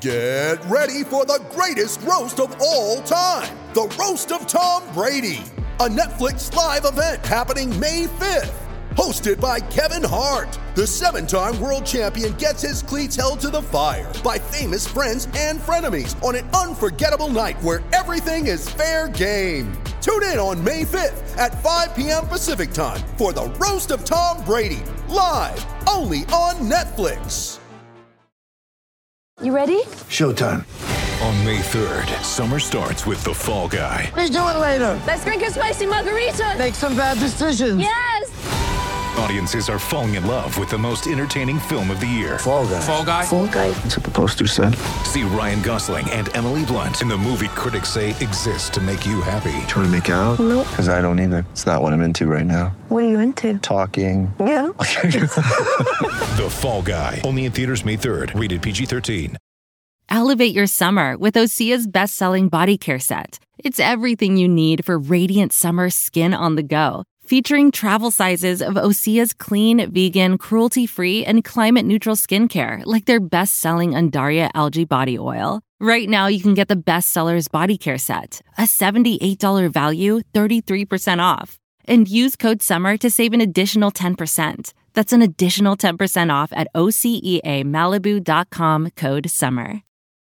Get ready for the greatest roast of all time, the Roast of Tom Brady, a Netflix live event happening May 5th. Hosted by Kevin Hart, the 7-time world champion gets his cleats held to the fire by famous friends and frenemies on an unforgettable night where everything is fair game. Tune in on May 5th at 5 p.m. Pacific time for the Roast of Tom Brady, live only on Netflix. You ready? Showtime. On May 3rd, summer starts with The Fall Guy. Let's do it later. Let's drink a spicy margarita. Make some bad decisions. Yes! Audiences are falling in love with the most entertaining film of the year. Fall Guy. Fall Guy? Fall Guy. That's what the poster said. See Ryan Gosling and Emily Blunt in the movie critics say exists to make you happy. Trying to make it out? Nope. Because I don't either. It's not what I'm into right now. What are you into? Talking. Yeah. The Fall Guy. Only in theaters May 3rd. Rated PG-13. Elevate your summer with Osea's best-selling body care set. It's everything you need for radiant summer skin on the go. Featuring travel sizes of Osea's clean, vegan, cruelty-free, and climate-neutral skincare, like their best-selling Undaria Algae Body Oil. Right now, you can get the bestsellers body care set, a $78 value, 33% off. And use code SUMMER to save an additional 10%. That's an additional 10% off at OCEAMalibu.com, code SUMMER.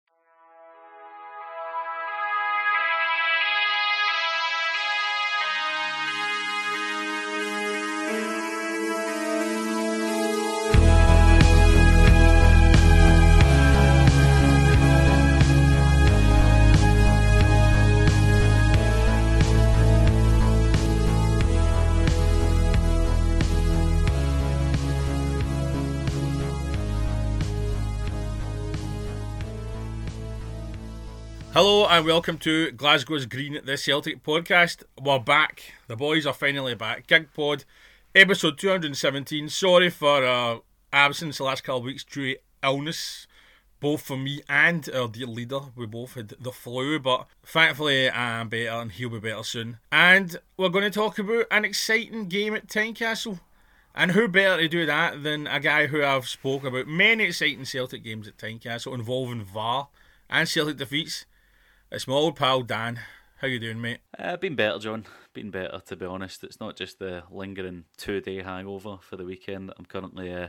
Hello and welcome to Glasgow's Green the Celtic podcast. We're back. The boys are finally back. Gig Pod, episode 217. Sorry for our absence the last couple of weeks due to illness, both for me and our dear leader. We both had the flu, but thankfully I'm better and he'll be better soon. And we're going to talk about an exciting game at Tynecastle. And who better to do that than a guy who I've spoken about many exciting Celtic games at Tynecastle involving VAR and Celtic defeats. It's my old pal Dan. How you doing, mate? Been better, John. Been better, to be honest. It's not just the lingering 2-day hangover for the weekend that I'm currently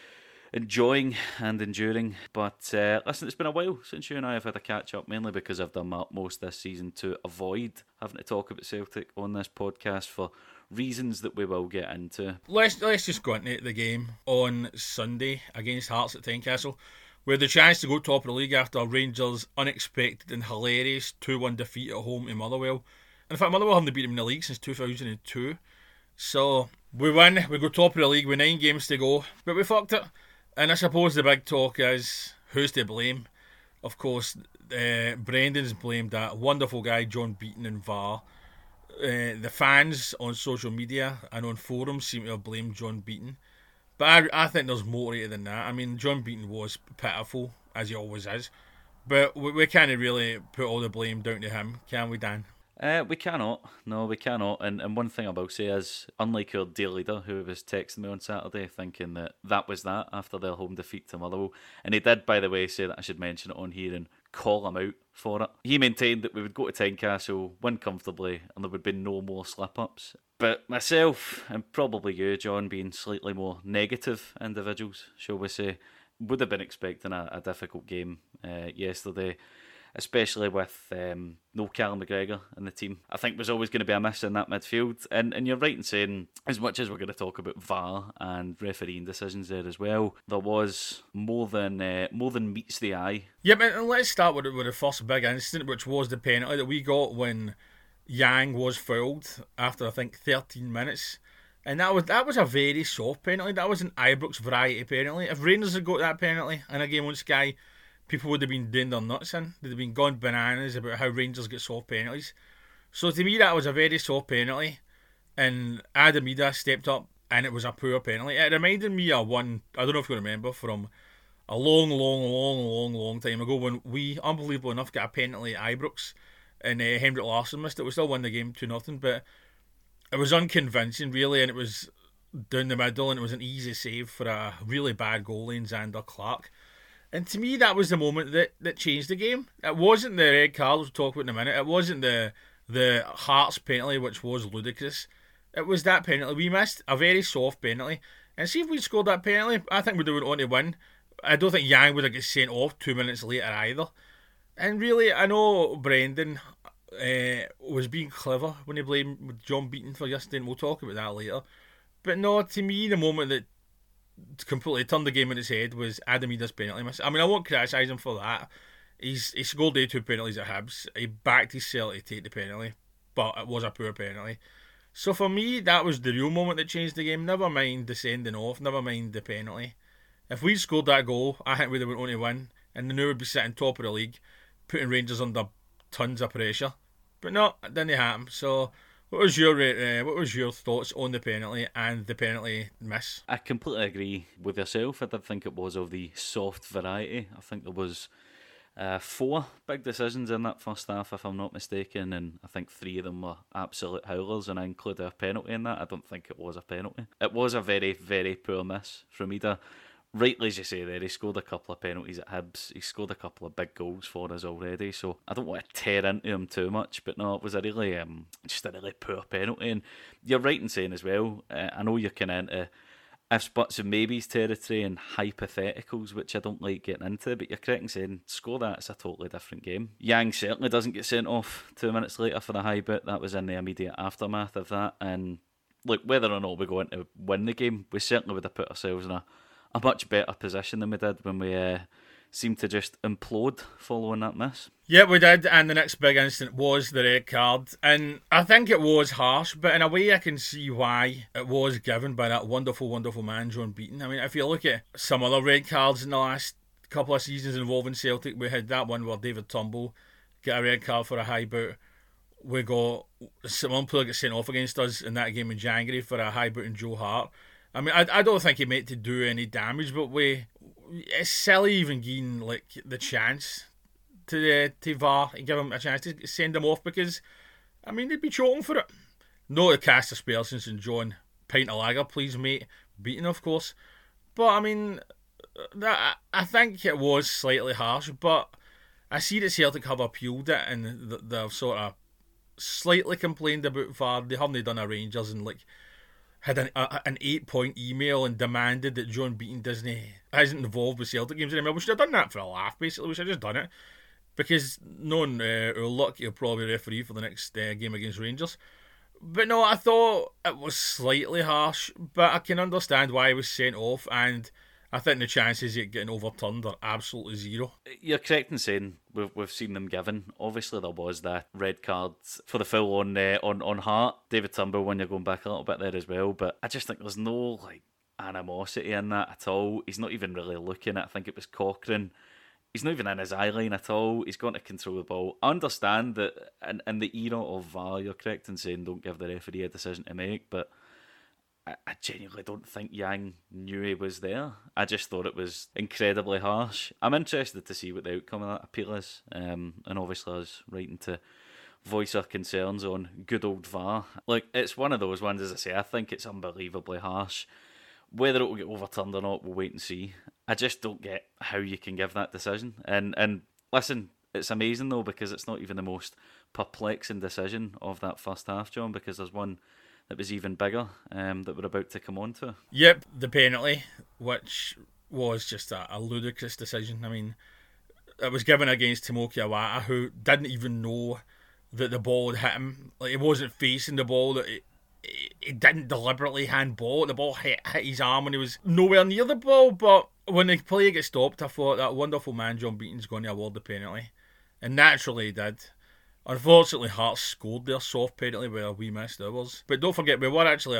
enjoying and enduring. But listen, it's been a while since you and I have had a catch-up, mainly because I've done my utmost this season to avoid having to talk about Celtic on this podcast for reasons that we will get into. Let's just go into the game on Sunday against Hearts at Tynecastle. We had the chance to go top of the league after Rangers' unexpected and hilarious 2-1 defeat at home to Motherwell. In fact, Motherwell haven't beaten them in the league since 2002. So, we win, we go top of the league with 9 games to go. But we fucked it. And I suppose the big talk is, who's to blame? Of course, Brendan's blamed that wonderful guy, John Beaton and VAR. The fans on social media and on forums seem to have blamed John Beaton. But I think there's more to it than that. I mean, John Beaton was pitiful, as he always is. But we can't really put all the blame down to him, can we, Dan? We cannot. No, we cannot. And one thing I will say is, unlike our dear leader, who was texting me on Saturday thinking that was that after their home defeat to Motherwell, and he did, by the way, say that I should mention it on here and call him out for it. He maintained that we would go to Tynecastle, win comfortably, and there would be no more slip-ups. But myself, and probably you, John, being slightly more negative individuals, shall we say, would have been expecting a difficult game yesterday, especially with no Callum McGregor in the team. I think there's always going to be a miss in that midfield. And you're right in saying, as much as we're going to talk about VAR and refereeing decisions there as well, there was more than meets the eye. Yeah, but let's start with the first big incident, which was the penalty that we got when Yang was fouled after, I think, 13 minutes. And that was a very soft penalty. That was an Ibrox variety penalty. If Rangers had got that penalty in a game on Sky, people would have been doing their nuts in. They'd have been gone bananas about how Rangers get soft penalties. So to me, that was a very soft penalty. And Adam Ida stepped up, and it was a poor penalty. It reminded me of one, I don't know if you remember, from a long time ago when we, unbelievable enough, got a penalty at Ibrox and Henrik Larsson missed it. We still won the game 2-0, but it was unconvincing, really, and it was down the middle, and it was an easy save for a really bad goalie in Xander Clark. And to me, that was the moment that changed the game. It wasn't the red card we'll talk about in a minute. It wasn't the Hearts penalty, which was ludicrous. It was that penalty we missed, a very soft penalty. And see if we'd scored that penalty, I think we'd have went on to win. I don't think Yang would have got sent off 2 minutes later either. And really, I know Brendan was being clever when he blamed John Beaton for yesterday, and we'll talk about that later. But no, to me, the moment that completely turned the game on its head was Adam Ida's penalty miss. I mean, I won't criticise him for that. He scored 2 penalties at Hibs. He backed himself to take the penalty, but it was a poor penalty. So for me, that was the real moment that changed the game. Never mind the sending off, never mind the penalty. If we'd scored that goal, I think we'd have went on to win, and the new would be sitting top of the league, putting Rangers under tons of pressure. But no, it didn't happen. So what was your thoughts on the penalty and the penalty miss? I completely agree with yourself. I did think it was of the soft variety. I think there was 4 big decisions in that first half, if I'm not mistaken, and I think 3 of them were absolute howlers, and I include a penalty in that. I don't think it was a penalty. It was a very, very poor miss from Ida. Rightly as you say there, he scored a couple of penalties at Hibs. He scored a couple of big goals for us already, so I don't want to tear into him too much, but no, it was a really, just a really poor penalty. And you're right in saying as well, I know you're kind of into ifs, buts and maybes territory and hypotheticals, which I don't like getting into, but you're correct in saying score that, it's a totally different game. Yang certainly doesn't get sent off 2 minutes later for the high bit. That was in the immediate aftermath of that, and look, whether or not we're going to win the game, we certainly would have put ourselves in a much better position than we did when we seemed to just implode following that miss. Yeah, we did, and the next big incident was the red card, and I think it was harsh, but in a way I can see why it was given by that wonderful, wonderful man, John Beaton. I mean, if you look at some other red cards in the last couple of seasons involving Celtic, we had that one where David Turnbull got a red card for a high boot. We got one player got sent off against us in that game in January for a high boot in Joe Hart. I mean, I don't think he meant to do any damage, but it's silly even giving like the chance to VAR and give him a chance to send him off, because, I mean, they'd be choking for it. No to cast aspersions on John, pint of lager, please, mate. Beaten, of course. But, I mean, I think it was slightly harsh, but I see that Celtic have appealed it, and they've sort of slightly complained about VAR. They haven't done a Rangers and, like, had an 8-point email and demanded that John Beaton isn't involved with Celtic games anymore. We should have done that for a laugh, basically. We should have just done it. Because knowing our luck, he'll probably referee for the next game against Rangers. But no, I thought it was slightly harsh, but I can understand why he was sent off, and I think the chances of it getting overturned are absolutely zero. You're correct in saying we've seen them given. Obviously, there was that red card for the foul on Hart. David Turnbull, when you're going back a little bit there as well. But I just think there's no animosity in that at all. He's not even really looking at, I think it was Cochrane. He's not even in his eye line at all. He's going to control the ball. I understand that in the era of VAR, you're correct in saying don't give the referee a decision to make, but I genuinely don't think Yang knew he was there. I just thought it was incredibly harsh. I'm interested to see what the outcome of that appeal is. And obviously I was writing to voice our concerns on good old VAR. Like, it's one of those ones, as I say, I think it's unbelievably harsh. Whether it will get overturned or not, we'll wait and see. I just don't get how you can give that decision. And listen, it's amazing though, because it's not even the most perplexing decision of that first half, John, because there's one that was even bigger that we're about to come on to. Yep, the penalty, which was just a ludicrous decision. I mean, it was given against Tomoki Iwata, who didn't even know that the ball had hit him. Like, he wasn't facing the ball. That he didn't deliberately handball. The ball hit his arm when he was nowhere near the ball. But when the play gets stopped, I thought that wonderful man John Beaton's going to award the penalty, and naturally he did. Unfortunately, Hearts scored their soft penalty where we missed ours. But don't forget, we were actually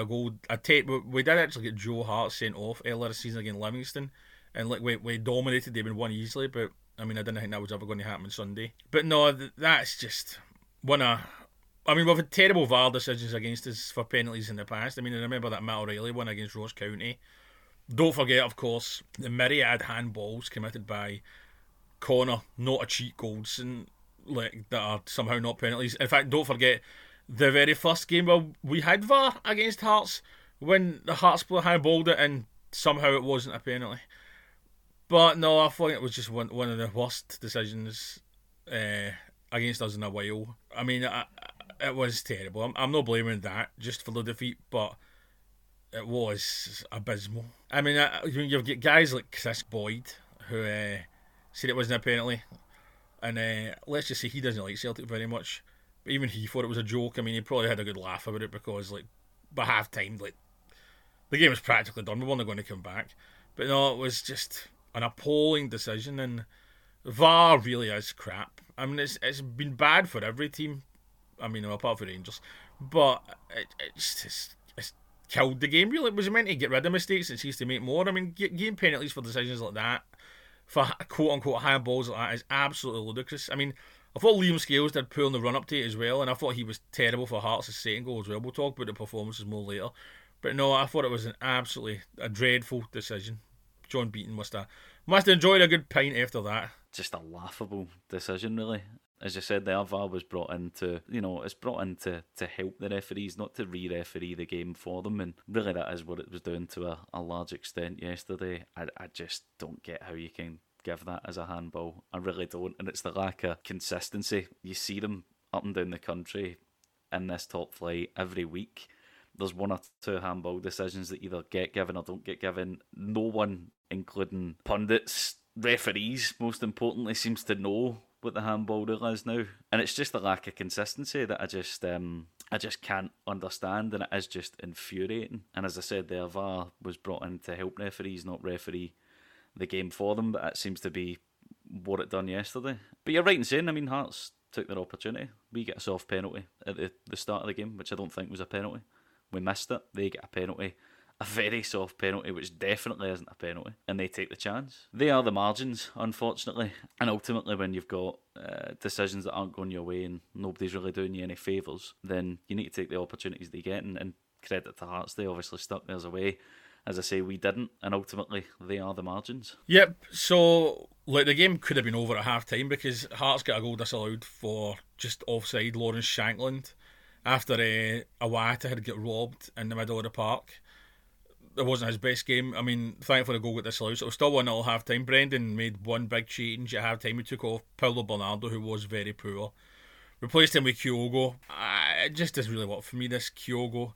we did actually get Joe Hart sent off earlier this season against Livingston, and like we dominated them and won easily. But I mean, I didn't think that was ever going to happen on Sunday. But no, that's just one of. I mean, we've had terrible VAR decisions against us for penalties in the past. I mean, I remember that Matt O'Reilly one against Ross County. Don't forget, of course, the myriad handballs committed by Connor, not a cheat goals, and like that are somehow not penalties. In fact, don't forget the very first game where we had VAR against Hearts, when the Hearts player handballed it and somehow it wasn't a penalty. But no, I thought it was just one of the worst decisions against us in a while. I mean, it was terrible. I'm not blaming that just for the defeat, but it was abysmal. I mean, you've got guys like Chris Boyd who said it wasn't a penalty, and let's just say he doesn't like Celtic very much. But even he thought it was a joke. I mean, he probably had a good laugh about it because, like, by half time, like, the game was practically done. We weren't going to come back. But no, it was just an appalling decision, and VAR really is crap. I mean, it's been bad for every team. I mean, apart from Rangers, but it's killed the game. Really, it was meant to get rid of mistakes. It seems to make more. I mean, getting penalties for decisions like that, for quote unquote high balls like that, is absolutely ludicrous. I mean, I thought Liam Scales did poor in the run up to it as well, and I thought he was terrible for Hearts' second goal as well. We'll talk about the performances more later. But no, I thought it was a dreadful decision. John Beaton must have enjoyed a good pint after that. Just a laughable decision, really. As you said, the VAR was brought in to help the referees, not to re-referee the game for them, and really that is what it was doing to a large extent yesterday. I just don't get how you can give that as a handball. I really don't, and it's the lack of consistency. You see them up and down the country in this top flight every week. There's one or two handball decisions that either get given or don't get given. No one, including pundits, referees, most importantly, seems to know what the handball rule is now. And it's just the lack of consistency that I just can't understand, and it is just infuriating. And as I said, the VAR was brought in to help referees, not referee the game for them, but that seems to be what it done yesterday. But you're right in saying, I mean, Hearts took their opportunity. We get a soft penalty at the start of the game, which I don't think was a penalty. We missed it. They get a penalty, a very soft penalty, which definitely isn't a penalty, and they take the chance. They are the margins, unfortunately, and ultimately when you've got decisions that aren't going your way and nobody's really doing you any favours, then you need to take the opportunities they get, and credit to Hearts, they obviously stuck theirs away. As I say, we didn't, and ultimately they are the margins. Yep, so like the game could have been over at half time because Hearts got a goal disallowed for just offside Lawrence Shankland after Awata had got robbed in the middle of the park. It wasn't his best game. I mean, thankfully the goal got disallowed, so it was still 1-0 at half time. Brendan made one big change at half time. He took off Paulo Bernardo, who was very poor, replaced him with Kyogo. It just doesn't really work for me, this Kyogo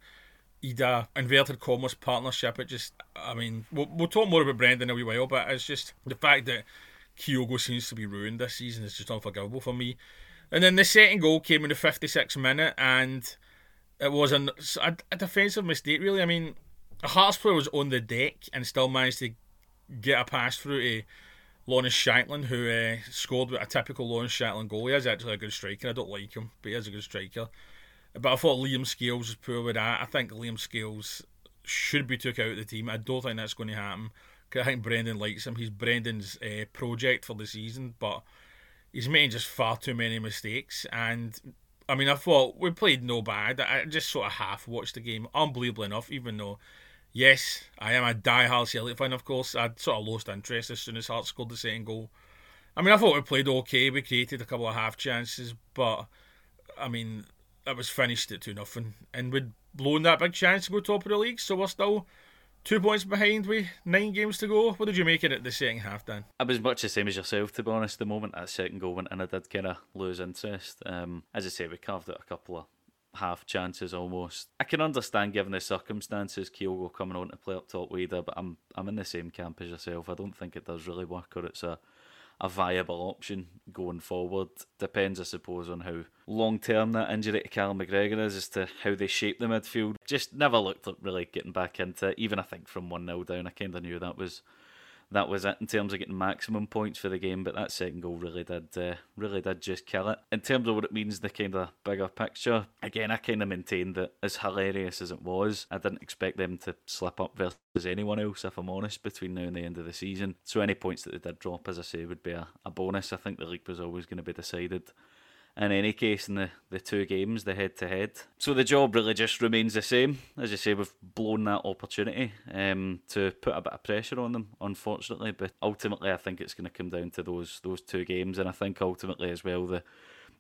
Ida inverted commas partnership. It just, I mean, we'll talk more about Brendan in a wee while, but it's just the fact that Kyogo seems to be ruined this season is just unforgivable for me. And then the second goal came in the 56th minute, and it was a defensive mistake, really. I mean, a Hearts player was on the deck and still managed to get a pass through to Lawrence Shankland, who scored with a typical Lawrence Shankland goal. He is actually a good striker. I don't like him, but he is a good striker. But I thought Liam Scales was poor with that. I think Liam Scales should be took out of the team. I don't think that's going to happen, because I think Brendan likes him. He's Brendan's project for the season, but he's making just far too many mistakes. And I mean, I thought we played no bad. I just sort of half watched the game, unbelievably enough, even though, yes, I am a die-hard Celtic fan, of course. I'd sort of lost interest as soon as Hearts scored the second goal. I mean, I thought we played okay. We created a couple of half chances, but I mean, it was finished at 2-0, and we'd blown that big chance to go top of the league, so we're still 2 points behind with 9 games to go. What did you make of it the second half, Dan? I was much the same as yourself, to be honest. The moment that second goal went in, I did kind of lose interest. As I say, we carved out a couple of half chances almost. I can understand, given the circumstances, Kyogo coming on to play up top wider, but I'm in the same camp as yourself. I don't think it does really work, or it's a viable option going forward. Depends, I suppose, on how long-term that injury to Callum McGregor is, as to how they shape the midfield. Just never looked like really getting back into it. Even I think from 1-0 down, I kind of knew that was it in terms of getting maximum points for the game, but that second goal really did just kill it. In terms of what it means, the kind of bigger picture, again, I kind of maintained that as hilarious as it was, I didn't expect them to slip up versus anyone else, if I'm honest, between now and the end of the season. So any points that they did drop, as I say, would be a bonus. I think the league was always going to be decided in any case in the 2 games, the head-to-head. So the job really just remains the same. As you say, we've blown that opportunity to put a bit of pressure on them, unfortunately. But ultimately, I think it's going to come down to those 2 games. And I think ultimately as well, the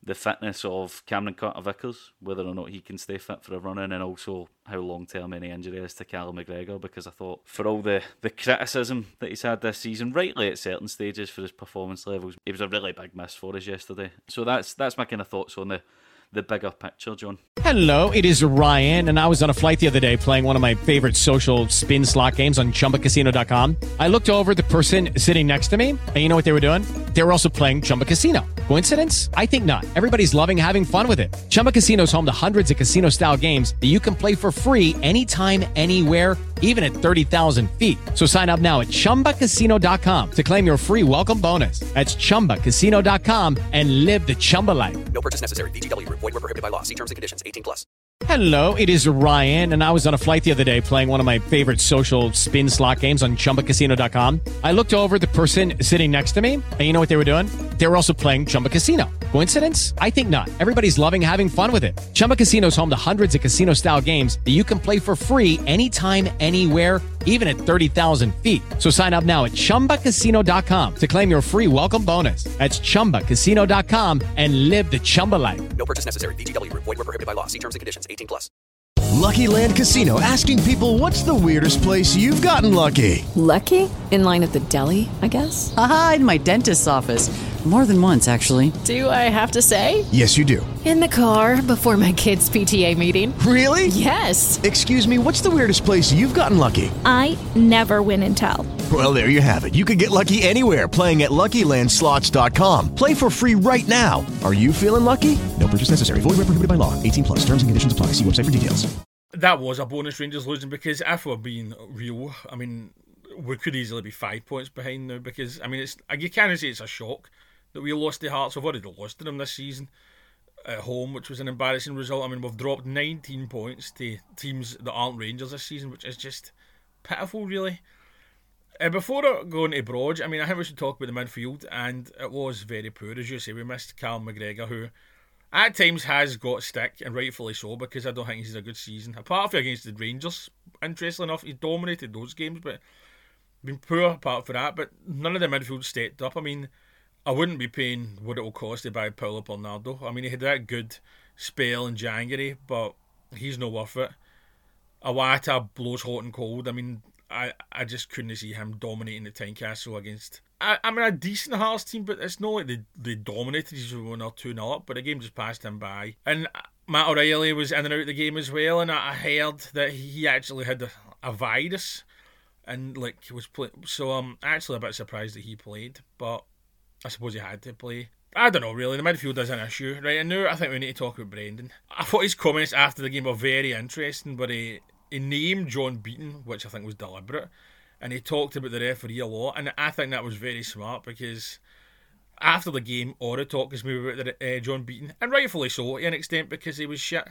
the fitness of Cameron Carter-Vickers, whether or not he can stay fit for a run-in, and also how long-term any injury is to Callum McGregor, because I thought for all the criticism that he's had this season, rightly at certain stages for his performance levels, he was a really big miss for us yesterday. So that's my kind of thoughts on the bigger picture, John. Hello, it is Ryan, and I was on a flight the other day playing one of my favorite social spin slot games on ChumbaCasino.com. I looked over at the person sitting next to me, and you know what they were doing? They were also playing Chumba Casino. Coincidence? I think not. Everybody's loving having fun with it. Chumba Casino is home to hundreds of casino-style games that you can play for free anytime, anywhere, even at 30,000 feet. So sign up now at ChumbaCasino.com to claim your free welcome bonus. That's ChumbaCasino.com and live the Chumba life. No purchase necessary. VGW. Void where prohibited by law. See terms and conditions. 18+. Hello, it is Ryan, and I was on a flight the other day playing one of my favorite social spin slot games on ChumbaCasino.com. I looked over at the person sitting next to me, and you know what they were doing? They were also playing Chumba Casino. Coincidence? I think not. Everybody's loving having fun with it. Chumba Casino is home to hundreds of casino-style games that you can play for free anytime, anywhere, even at 30,000 feet. So sign up now at ChumbaCasino.com to claim your free welcome bonus. That's ChumbaCasino.com and live the Chumba life. No purchase necessary. VGW. Void where prohibited by law. See terms and conditions. 18+. Lucky Land Casino, asking people, what's the weirdest place you've gotten lucky? Lucky? In line at the deli, I guess? Aha, in my dentist's office. More than once, actually. Do I have to say? Yes, you do. In the car before my kids' PTA meeting. Really? Yes. Excuse me, what's the weirdest place you've gotten lucky? I never win and tell. Well, there you have it. You can get lucky anywhere, playing at LuckyLandSlots.com. Play for free right now. Are you feeling lucky? No purchase necessary. Void where prohibited by law. 18+. Terms and conditions apply. See website for details. That was a bonus, Rangers losing, because if we're being real, I mean, we could easily be 5 points behind now, because, I mean, it's, you can't say it's a shock that we lost to Hearts. We've already lost to them this season at home, which was an embarrassing result. I mean, we've dropped 19 points to teams that aren't Rangers this season, which is just pitiful, really. Before going to Broad, I mean, I think we should talk about the midfield, and it was very poor, as you say. We missed Callum McGregor, who at times has got stick, and rightfully so, because I don't think he's had a good season. Apart from against the Rangers, interestingly enough, he dominated those games, but been poor apart from that. But none of the midfield stepped up. I mean, I wouldn't be paying what it will cost to buy Paulo Bernardo. I mean, he had that good spell in January, but he's not worth it. Awata blows hot and cold. I mean, I just couldn't see him dominating the Tynecastle against, I mean, a decent Hearts team, but it's not like they dominated. He's 1 or 2-0 up, but the game just passed him by. And Matt O'Reilly was in and out of the game as well, and I heard that he actually had a virus and like was playing. So I'm actually a bit surprised that he played, but I suppose he had to play. I don't know, really. The midfield is an issue. Right, and now I think we need to talk about Brendan. I thought his comments after the game were very interesting, but he named John Beaton, which I think was deliberate, and he talked about the referee a lot, and I think that was very smart, because after the game, Ora talked to me about John Beaton, and rightfully so, to an extent, because he was shit.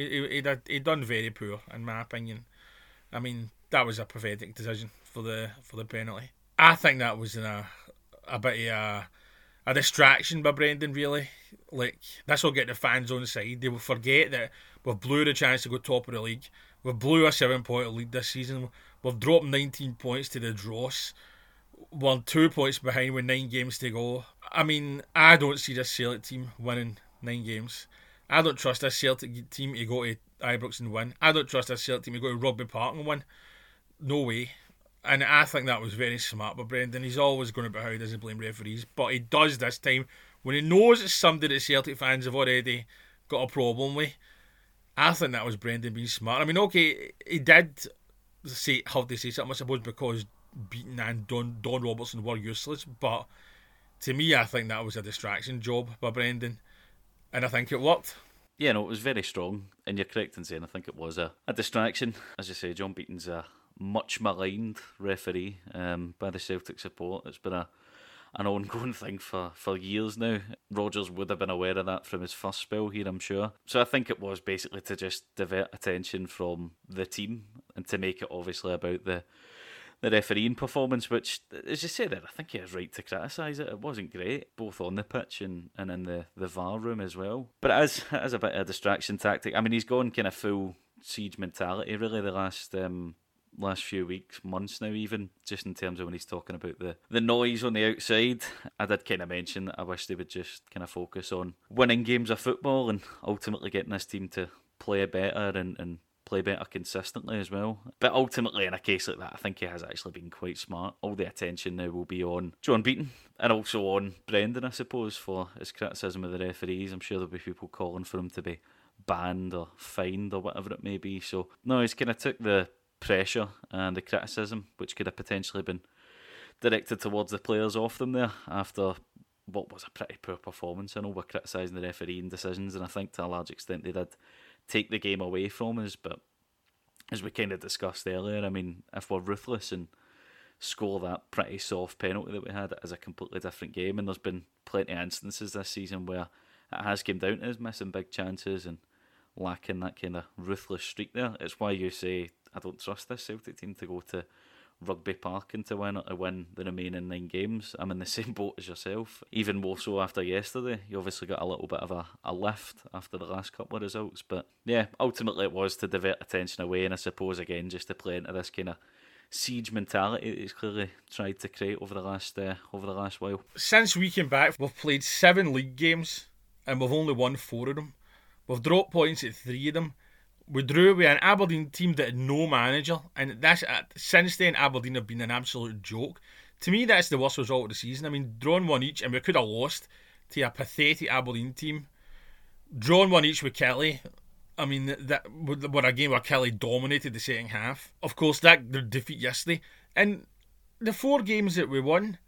He'd done very poor, in my opinion. I mean, that was a pathetic decision for the penalty. I think that was a bit of a distraction by Brendan, really. Like, this will get the fans on side. They will forget that we've blew the chance to go top of the league. We blew a 7-point lead this season. We've dropped 19 points to the Dross. We're 2 points behind with 9 games to go. I mean, I don't see this Celtic team winning 9 games. I don't trust this Celtic team to go to Ibrox and win. I don't trust this Celtic team to go to Rugby Park and win. No way. And I think that was very smart by Brendan. He's always going about how he doesn't blame referees, but he does this time when he knows it's something that Celtic fans have already got a problem with. I think that was Brendan being smart. I mean, okay, he did have to say something, I suppose, because Beaton and Don Robertson were useless, but to me, I think that was a distraction job by Brendan, and I think it worked. Yeah, no, it was very strong, and you're correct in saying I think it was a distraction. As you say, John Beaton's a much maligned referee by the Celtic support. It's been an ongoing thing for years now. Rodgers would have been aware of that from his first spell here, I'm sure. So I think it was basically to just divert attention from the team and to make it obviously about the refereeing performance, which, as you said, I think he has right to criticise it. It wasn't great, both on the pitch and in the VAR room as well. But it is a bit of a distraction tactic. I mean, he's gone kind of full siege mentality, really, the last last few weeks, months now even, just in terms of when he's talking about the noise on the outside. I did kind of mention that I wish they would just kind of focus on winning games of football and ultimately getting this team to play better and play better consistently as well. But ultimately, in a case like that, I think he has actually been quite smart. All the attention now will be on John Beaton and also on Brendan, I suppose, for his criticism of the referees. I'm sure there'll be people calling for him to be banned or fined or whatever it may be. So, no, he's kind of took the pressure and the criticism, which could have potentially been directed towards the players, off them there after what was a pretty poor performance. I know we're criticising the refereeing decisions, and I think to a large extent they did take the game away from us, but as we kind of discussed earlier, I mean, if we're ruthless and score that pretty soft penalty that we had, it is a completely different game, and there's been plenty of instances this season where it has come down to us missing big chances and lacking that kind of ruthless streak there. It's why you say, I don't trust this Celtic team to go to Rugby Park and to win the remaining 9 games. I'm in the same boat as yourself. Even more so after yesterday. You obviously got a little bit of a lift after the last couple of results. But yeah, ultimately it was to divert attention away, and I suppose again just to play into this kind of siege mentality that he's clearly tried to create over the last while. Since we came back, we've played 7 league games and we've only won 4 of them. We've dropped points at 3 of them. We drew with an Aberdeen team that had no manager, and since then Aberdeen have been an absolute joke. To me, that's the worst result of the season. I mean, drawn 1 each, and we could have lost to a pathetic Aberdeen team. Drawn 1 each with Kelly. I mean, that were a game where Kelly dominated the second half. Of course, that the defeat yesterday. And the 4 games that we won,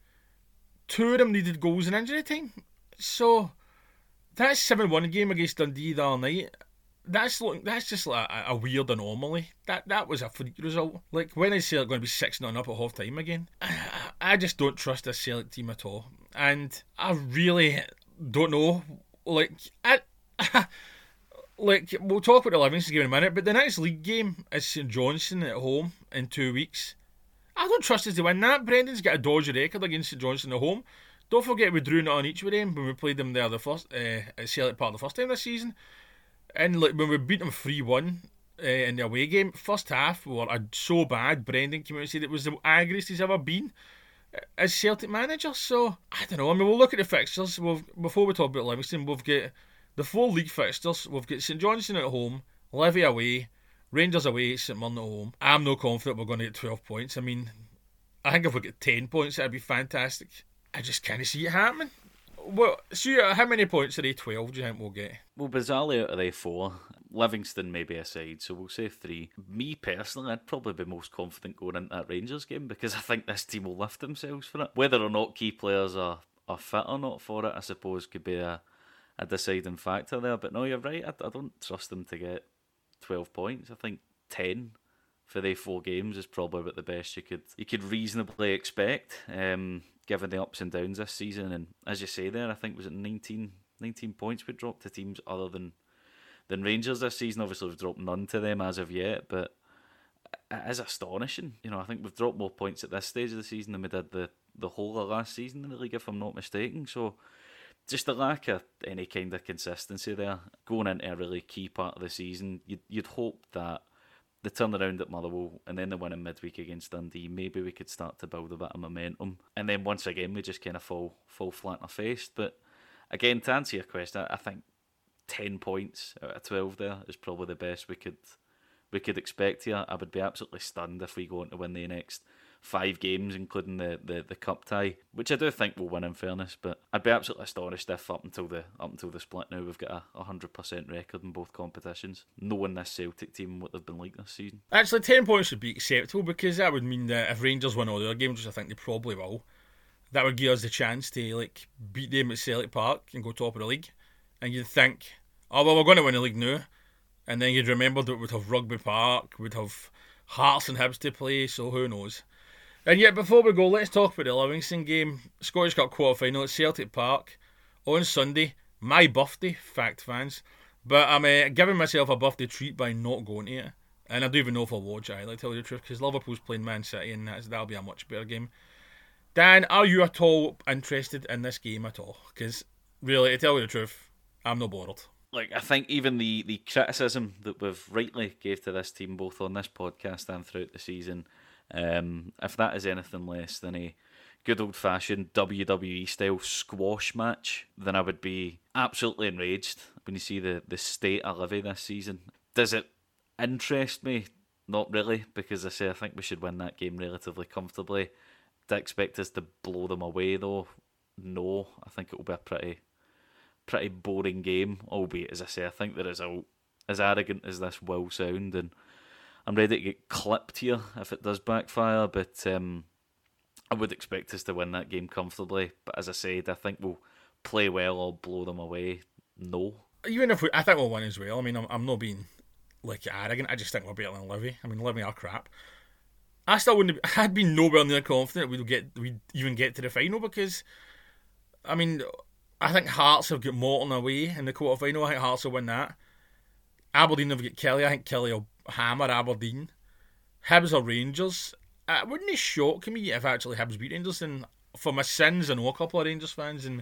2 of them needed goals in injury time. So that 7-1 game against Dundee the other night, that's just like a weird anomaly. That was a freak result. Like, when is Celtic going to be 6-0 up at half time again? I just don't trust this Celtic team at all, and I really don't know. Like, we'll talk about the Livingston game in a minute, but the next league game is St Johnstone at home in 2 weeks. I don't trust us to win that. Brendan's got a dodgy record against St Johnstone at home. Don't forget we drew 0 each with them when we played them there at Celtic Park the first time this season. And like, when we beat them 3-1 in the away game, first half we were so bad, Brendan came out and said it was the angriest he's ever been as Celtic manager. So, I don't know. I mean, we'll look at the fixtures. Before we talk about Livingston, we've got the 4 league fixtures. We've got St Johnstone at home, Livy away, Rangers away, St Mirren at home. I'm not confident we're going to get 12 points. I mean, I think if we get 10 points, that'd be fantastic. I just can't see it happening. Well, so how many points are they? 12 do you think we'll get? Well, bizarrely out of they 4, Livingston maybe aside, so we'll say 3. Me personally, I'd probably be most confident going into that Rangers game because I think this team will lift themselves for it. Whether or not key players are fit or not for it, I suppose could be a deciding factor there. But no, you're right, I don't trust them to get 12 points. I think 10 for the 4 games is probably about the best you could reasonably expect, given the ups and downs this season. And as you say there, I think was it 19 points we dropped to teams other than Rangers this season. Obviously we've dropped none to them as of yet, but it is astonishing. You know, I think we've dropped more points at this stage of the season than we did the whole of last season in the league, if I'm not mistaken. So just the lack of any kind of consistency there going into a really key part of the season. You'd hope that the turnaround at Motherwell and then the win in midweek against Dundee, maybe we could start to build a bit of momentum. And then once again, we just kind of fall flat in our face. But again, to answer your question, I think 10 points out of 12 there is probably the best we could expect here. I would be absolutely stunned if we go on to win the next 5 games, including the cup tie, which I do think we'll win in fairness, but I'd be absolutely astonished if up until the split now we've got a 100% record in both competitions, knowing this Celtic team what they've been like this season. Actually, 10 points would be acceptable because that would mean that if Rangers win all their games, which I think they probably will, that would give us the chance to beat them at Celtic Park and go top of the league. And you'd think, oh well, we're going to win the league now, and then you'd remember that we'd have Rugby Park, we'd have Hearts and Hibs to play, so who knows. And yet, before we go, let's talk about the Livingston game. Scottish Cup quarter-final at Celtic Park on Sunday. My birthday, fact fans. But I'm giving myself a birthday treat by not going to it. And I don't even know if I'll watch it, I tell you the truth, because Liverpool's playing Man City and that'll be a much better game. Dan, are you at all interested in this game at all? Because, really, to tell you the truth, I'm not bothered. like, I think even the criticism that we've rightly gave to this team, both on this podcast and throughout the season, if that is anything less than a good old-fashioned WWE-style squash match, then I would be absolutely enraged when you see the state of Livy this season. Does it interest me? Not really, because I think we should win that game relatively comfortably. Do I expect us to blow them away, though? No, I think it will be a pretty boring game, albeit, as I say, I think the result, as arrogant as this will sound, and I'm ready to get clipped here if it does backfire, but I would expect us to win that game comfortably. But as I said, I think we'll play well or blow them away. No. Even if I think we'll win as well. I mean, I'm not being like arrogant. I just think we're better than Livy. I mean, Livy are crap. I still wouldn't. I'd be nowhere near confident we'd even get to the final, because, I mean, I think Hearts have got Morton away in the quarter-final. I think Hearts will win that. Aberdeen have got Kelly. I think Kelly will hammer Aberdeen. Hibs or Rangers. Wouldn't it shock me if actually Hibs beat Rangers? And for my sins, I know a couple of Rangers fans, and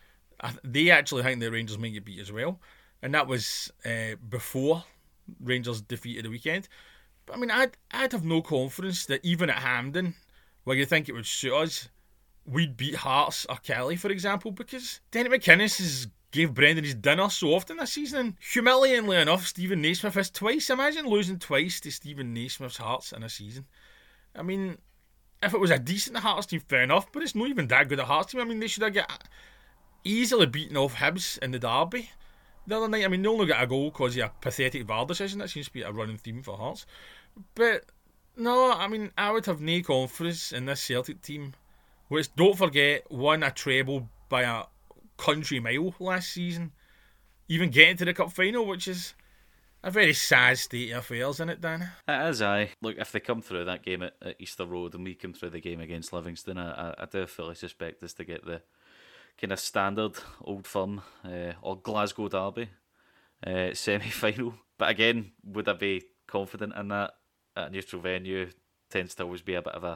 they actually think the Rangers might get beat as well. And that was before Rangers defeated the weekend. But I mean, I'd have no confidence that even at Hampden, where you think it would suit us, we'd beat Hearts or Kelly, for example, because Denny McInnes gave Brendan his dinner so often this season, and humiliatingly enough, Stephen Naismith has twice. Imagine losing twice to Stephen Naismith's Hearts in a season. I mean, if it was a decent Hearts team, fair enough, but it's not even that good a Hearts team. I mean, they should have got easily beaten off Hibs in the derby the other night. I mean, they only got a goal because of a pathetic VAR decision. That seems to be a running theme for Hearts. But, no, I mean, I would have no confidence in this Celtic team, which, don't forget, won a treble by a country mile last season, even getting to the cup final, which is a very sad state of affairs, isn't it, Dan? It is, aye. Look, if they come through that game at Easter Road and we come through the game against Livingston, I do fully suspect us to get the kind of standard Old Firm or Glasgow derby semi-final. But again, would I be confident in that? At a neutral venue tends to always be a bit of a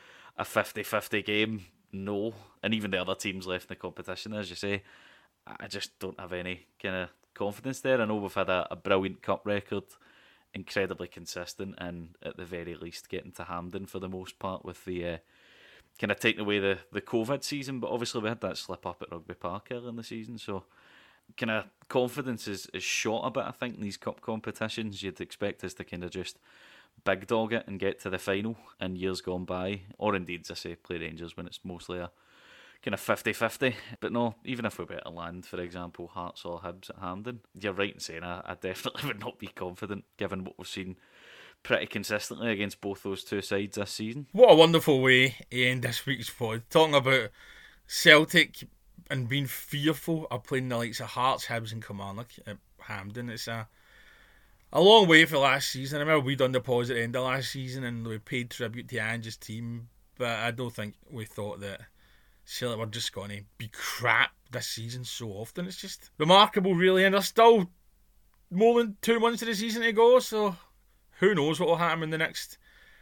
50-50 game. No. And even the other teams left in the competition, as you say, I just don't have any kind of confidence there. I know we've had a brilliant cup record, incredibly consistent, and at the very least getting to Hampden for the most part with the kind of taking away the COVID season, but obviously we had that slip up at Rugby Park earlier in the season, so kind of confidence is shot a bit, I think, in these cup competitions. You'd expect us to kind of just big dog it and get to the final in years gone by, or indeed, as I say, play Rangers when it's mostly a kind of 50-50. But no, even if we were to land, for example, Hearts or Hibs at Hampden, you're right in saying I definitely would not be confident given what we've seen pretty consistently against both those two sides this season. What a wonderful way to end this week's pod, talking about Celtic and being fearful of playing the likes of Hearts, Hibs and Kilmarnock at Hampden. It's a long way for last season. I remember we done the pause at the end of last season and we paid tribute to Ange's team, but I don't think we thought that Celtic were just going to be crap this season so often. It's just remarkable, really, and there's still more than 2 months of the season to go, so who knows what will happen in the next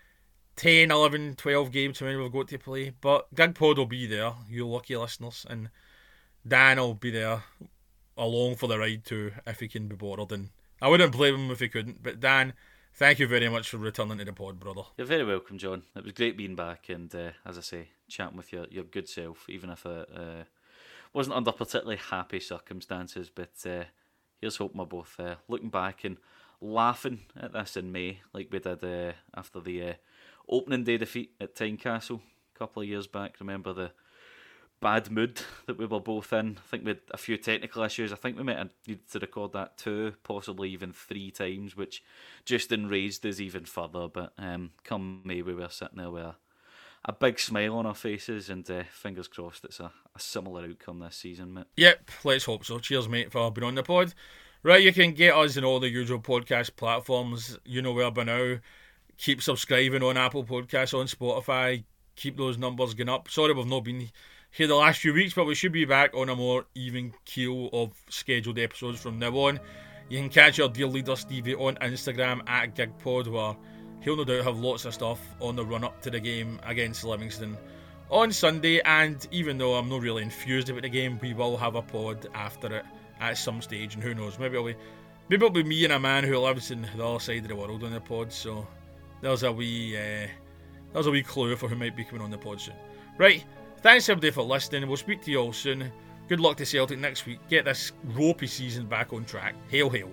10, 11, 12 games when we've got to play. But GigPod will be there, you lucky listeners, and Dan will be there along for the ride too, if he can be bothered. And I wouldn't blame him if he couldn't. But Dan, thank you very much for returning to the pod, brother. You're very welcome, John. It was great being back and, as I say, chatting with your good self, even if it wasn't under particularly happy circumstances. But here's hoping we're both looking back and laughing at this in May, like we did after the opening day defeat at Tynecastle a couple of years back. Remember the bad mood that we were both in? I think we had a few technical issues. I think we might have needed to record that 2, possibly even 3 times, which just enraged us even further. But come May, we were sitting there with a big smile on our faces, and fingers crossed it's a similar outcome this season, mate. Yep, let's hope so. Cheers, mate, for being on the pod. Right, you can get us in all the usual podcast platforms. You know where by now. Keep subscribing on Apple Podcasts, on Spotify. Keep those numbers going up. Sorry we've not been here the last few weeks, but we should be back on a more even keel of scheduled episodes from now on. You can catch our dear leader Stevie on Instagram at GigPod, where he'll no doubt have lots of stuff on the run up to the game against Livingston on Sunday. And even though I'm not really enthused about the game, we will have a pod after it at some stage, and who knows, maybe it'll be me and a man who lives in the other side of the world on the pod. So there's a wee clue for who might be coming on the pod soon. Right, thanks everybody for listening. We'll speak to you all soon. Good luck to Celtic next week. Get this ropey season back on track. Hail, hail.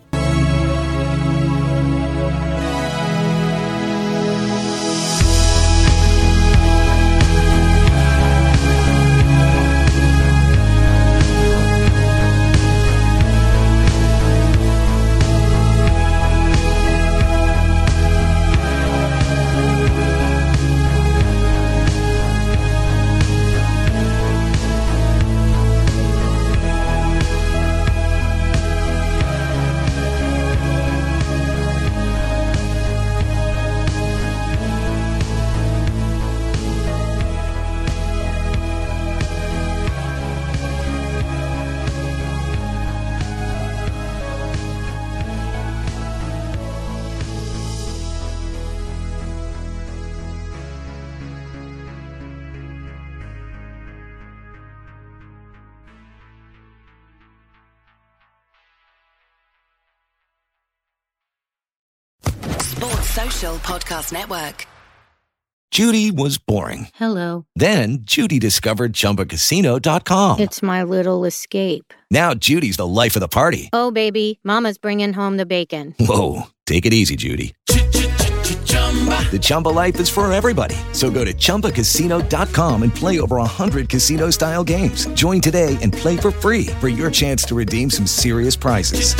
Social Podcast Network. Judy was boring. Hello. Then Judy discovered ChumbaCasino.com. It's my little escape. Now Judy's the life of the party. Oh, baby, mama's bringing home the bacon. Whoa, take it easy, Judy. The Chumba life is for everybody. So go to ChumbaCasino.com and play over 100 casino-style games. Join today and play for free for your chance to redeem some serious prizes.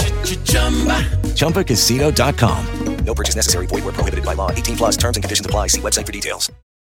ChumbaCasino.com. No purchase necessary. Void where prohibited by law. 18+ terms and conditions apply. See website for details.